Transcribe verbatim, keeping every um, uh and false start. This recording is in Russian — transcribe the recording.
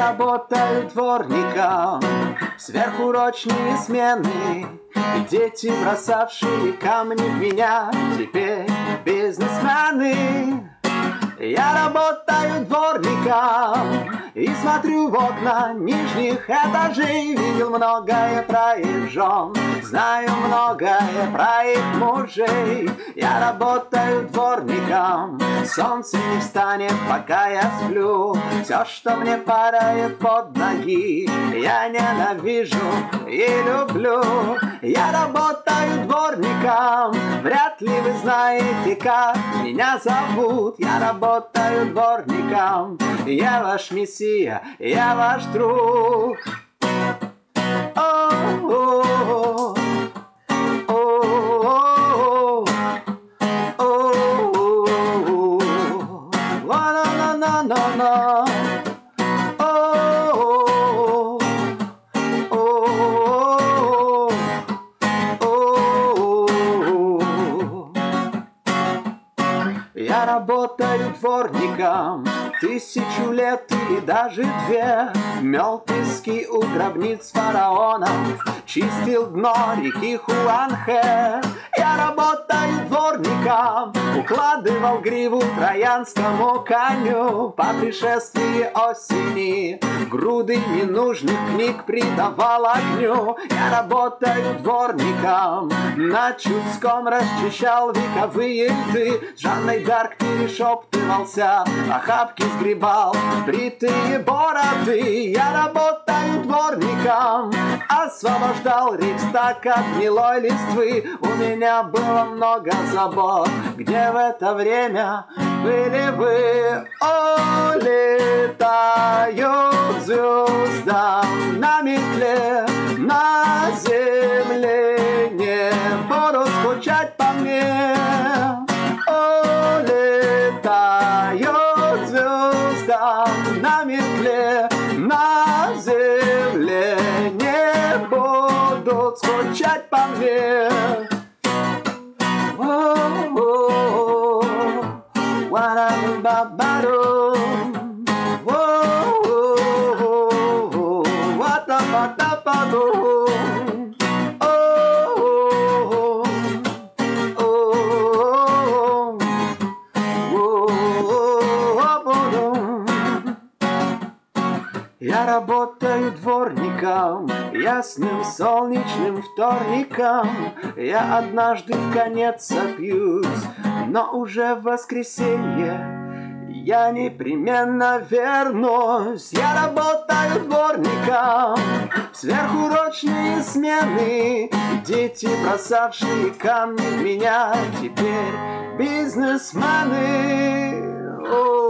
работаю дворником, сверхурочные смены. И дети, бросавшие камни в меня, теперь бизнесмены. Я работаю дворником и смотрю в окна нижних этажей. Видел многое про их жен, знаю многое про их мужей. Я работаю дворником, солнце не встанет, пока я сплю. Все, что мне падает под ноги, я ненавижу и люблю. Я работаю дворником, вряд ли вы знаете, как меня зовут. Я работаю дворником, я ваш мессия, я ваш друг. О-о-о. Я работаю дворником тысячу лет или даже две. Мел пески у гробниц фараонов, чистил дно реки Хуанхэ. Я работаю дворником, укладывал гриву троянскому коню. По пришествии осени груды ненужных книг придавал огню. Я работаю дворником, на Чудском расчищал вековые ряды. С Жанной Дарк перешептывался, охапки сгребал бритые бороды. Я работаю дворником, освобождал Рейхстаг от гнилой листвы. У меня было много забот, где в это время были вы? О, летаю звездам на метле, на земле не будут скучать по мне. О, летаю звездам на метле, на земле не будут скучать по мне. Я работаю дворником, ясным солнечным вторником. Я однажды в конец сопьюсь, но уже в воскресенье я непременно вернусь. Я работаю дворником, сверхурочные смены. Дети, бросавшие камни в меня, теперь бизнесмены. О,